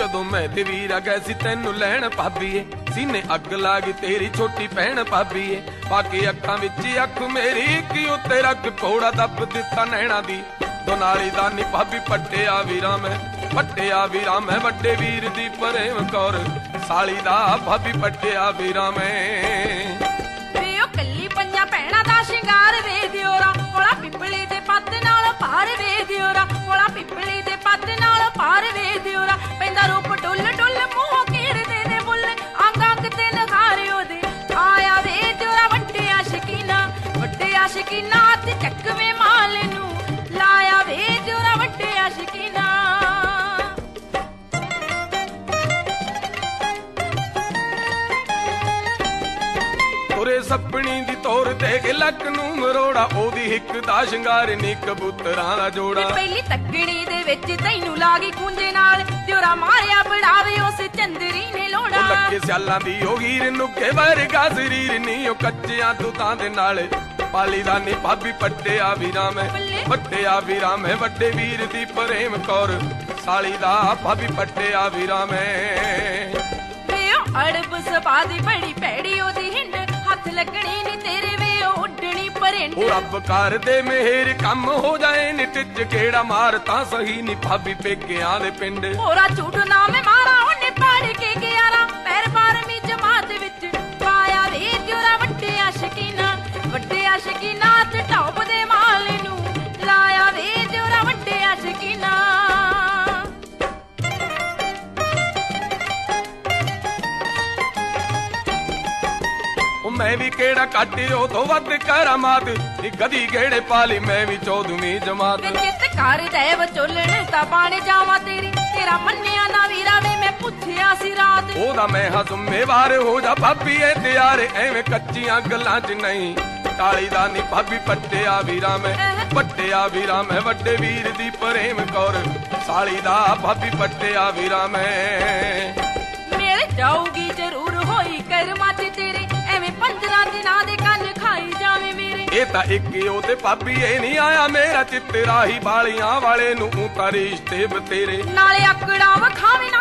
जदों मैं ते वीर आ गए सी तैनू लैण भाबीए, सीने अग ला गई तेरी छोटी भैन भाबीए। बाकी अखां विच अख मेरी की उत्ते रख घोड़ा दब दिता नैना दी। दोनाली दा नी भाबी पट्टिया वीरा मैं वड्डे वीर दी प्रेम कौर साली दा भाबी पट्टिया वीरा मैं। कल्ली पंजा भैणां दा शिंगार वे दियोरा, कोला पिपली दे पत्त नाल पार वे दियोरा, कोला पिपली दे पत्त नाल पार वे दियोरा। पैंदा रूप डुल डुल मूंह घेरदे ने बुल, अंग अंग ते नखारे ओदे आया वे दियोरा। वड्डे आशिकीना ते चकवे माल नू लाया वे दियोरा, वड्डे आशिकीना। तुरे सपनी दी तोर देख लक नू मरोड़ा, ओदी हिक दा शिंगार नी कबूतरां दा जोड़ा। पहली तकड़ी दे विच तैनू लागी कुंजे नाल, दियोरा मारिया बड़ावे उस चंदरी ने लोड़ा। ओ लक्के स्यालां दी ओ हीर नुके वर्गा शरीर नी ओ कच्चियां दूतां दे नाल पाली दा नी भाबी पट्टिया वीरा मैं वड्डे वीर दी प्रेम कौर साली दा भाबी पट्टिया वीरा मैं। अड़ब सपा दी बड़ी भैड़ी ओदी हिंड, हथ लगनी नी तेरे वे उड्डनी परिंड। ओ रब कर दे मेहर कम हो जाए नी टिच केड़ा मार तां सही नी भाबी पेकियां दे पिंड। होरा झूठ ना मैं मारा ओने पाड़ के ग्यारा, पैर बारवीं जमात विच पाया वे दियोरा। वड्डे आशिकीना ते टॉप दे माल नू लाया वे दियोरा, वड्डे आशिकीना। मैं भी केड़ा काटे ओ तो वध करामात, गधी गेड़े पाली मैं भी 14वीं जमात। जिस घर जाए वचोलण ता पाने जावा तेरी, तेरा मन्निया ना वीरा वे मैं पुछया सी रात। ओदा मैं हां जिम्मेवार हो जा भाबी ए त्यार, एवें कच्चियां गल्लां च नहीं टाली दा नी भाबी पट्टिया वीरा मैं वड्डे वीर दी प्रेम कौर साली दा भाबी पट्टिया वीरा मैं। मेरे जाऊगी जरूर होई करमां च तेरे, एवें 15 दिनां दे कन खाई जावे मेरे। ए तां इक ओ ते भाबी ए नहीं आया मेरा चित्तरा ही बालियां वाले नू तां रिश्ते बतेरे। नाले अकड़ा वखावे